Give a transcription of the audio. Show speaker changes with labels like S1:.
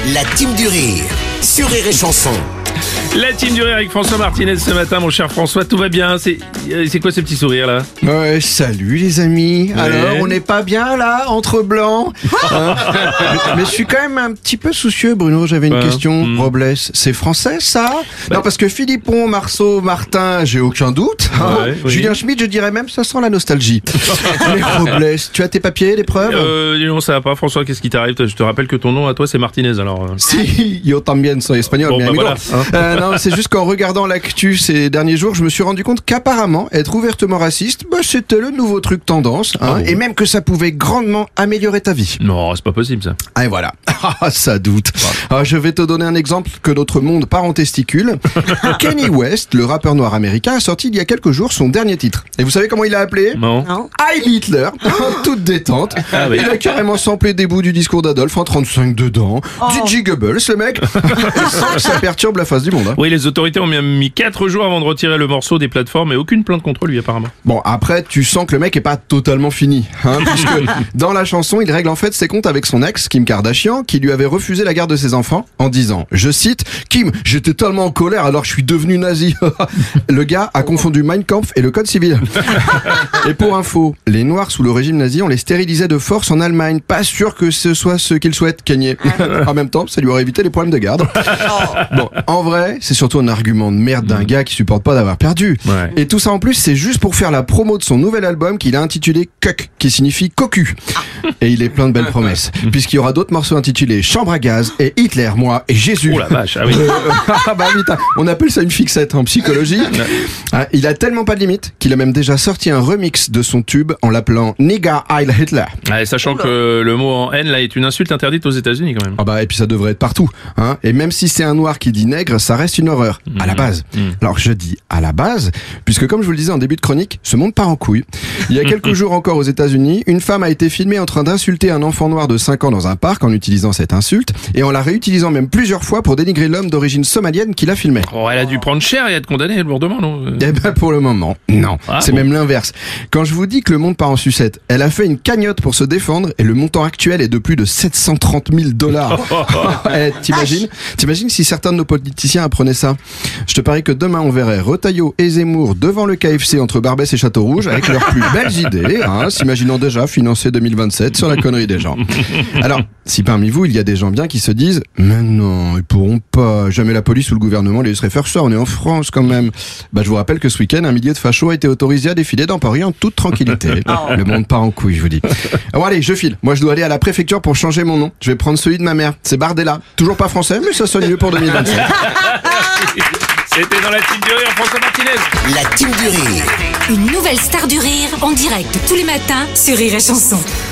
S1: La team du rire sur Rire et Chanson.
S2: La team du rire avec François Martinez ce matin, mon cher François, tout va bien? C'est quoi ce petit sourire là?
S3: Ouais, salut les amis. Alors, on n'est pas bien là, entre blancs hein. Mais je suis quand même un petit peu soucieux, Bruno. J'avais une question. Robles, c'est français ça? Non, parce que Philippon, Marceau, Martin, j'ai aucun doute.
S2: Ouais, oui.
S3: Julien Schmitt, je dirais même, ça sent la nostalgie. Mais Robles, tu as tes papiers, les preuves?
S2: Non, ça va pas, François, qu'est-ce qui t'arrive? Je te rappelle que ton nom à toi c'est Martinez alors.
S3: Si, yo también soy espagnol,
S2: Bon,
S3: mi
S2: bah
S3: amigo.
S2: voilà,
S3: Non, c'est juste qu'en regardant l'actu ces derniers jours, je me suis rendu compte qu'apparemment, être ouvertement raciste, c'était le nouveau truc tendance, hein, et même que ça pouvait grandement améliorer ta vie.
S2: Non, c'est pas possible ça.
S3: Ah, et voilà. Ça doute. Je vais te donner un exemple que notre monde part en testicules. Kanye West, le rappeur noir américain, a sorti il y a quelques jours son dernier titre. Et vous savez comment il l'a appelé?
S2: Non.
S3: Heil Hitler, en toute détente.
S2: Ah oui.
S3: Il a carrément samplé des bouts du discours d'Adolphe en 35 dedans. Du Gigables, le mec. Et sans que ça perturbe la face du monde. Hein.
S2: Oui, les autorités ont mis 4 jours avant de retirer le morceau des plateformes et aucune plainte contre lui apparemment.
S3: Bon, après, tu sens que le mec est pas totalement fini, hein, puisque dans la chanson, il règle en fait ses comptes avec son ex, Kim Kardashian, qui lui avait refusé la garde de ses enfants en disant, je cite, Kim, j'étais tellement en colère alors je suis devenu nazi. Le gars a confondu Mein Kampf et le code civil. Et pour info, les Noirs sous le régime nazi, on les stérilisait de force en Allemagne. Pas sûr que ce soit ce qu'ils souhaitent, Kanye. En même temps, ça lui aurait évité les problèmes de garde. Bon, en vrai, c'est surtout un argument de merde d'un gars qui supporte pas d'avoir perdu.
S2: Ouais.
S3: Et tout ça en plus, c'est juste pour faire la promo de son nouvel album qu'il a intitulé Cuck, qui signifie cocu. Et il est plein de belles promesses, puisqu'il y aura d'autres morceaux intitulés Chambre à gaz et Hitler, moi et Jésus.
S2: Oh la vache, ah oui.
S3: Bah putain, on appelle ça une fixette en psychologie. Il a tellement pas de limite qu'il a même déjà sorti un remix de son tube en l'appelant Nigga Heil Hitler.
S2: Ouais, sachant que le mot en haine là est une insulte interdite aux États-Unis quand même.
S3: Ah bah et puis ça devrait être partout, hein. Et même si c'est un noir qui dit nègre, ça reste une horreur à la base. Alors je dis à la base, puisque comme je vous le disais en début de chronique, ce monde part en couille. Il y a quelques jours encore aux États-Unis, une femme a été filmée en train d'insulter un enfant noir de 5 ans dans un parc en utilisant cette insulte et en la réutilisant même plusieurs fois pour dénigrer l'homme d'origine somalienne qui la filmait.
S2: Oh, elle a dû prendre cher et être condamnée lourdement, non?
S3: Eh ben pour le moment, non.
S2: Ah,
S3: c'est
S2: bon.
S3: même l'inverse. Quand je vous dis que le monde part en sucette, elle a fait une cagnotte pour se défendre et le montant actuel est de plus de 730 000 $. T'imagines si certains de nos politiciens apprenaient ça? Je te parie que demain on verrait Retailleau et Zemmour devant le KFC entre Barbès et Château-Rouge avec leurs plus belles idées, hein, s'imaginant déjà financer 2027 sur la connerie des gens. Alors, si parmi vous il y a des gens bien qui se disent « Mais non, ils pourront pas, jamais la police ou le gouvernement les laisserait faire ça, on est en France quand même ». Bah je vous rappelle que ce week-end, un millier de fachos a été autorisé à défiler dans Paris en toute tranquillité. Le monde part en couille, je vous dis. Bon allez, je file. Moi je dois aller à la préfecture pour changer mon nom. Je vais prendre celui de ma mère. C'est Bardella. Toujours pas français, mais ça sonne mieux pour 2027.
S2: C'était dans la team du rire, François Martinez.
S1: La team du rire.
S4: Une nouvelle star du rire en direct tous les matins sur Rire et Chanson.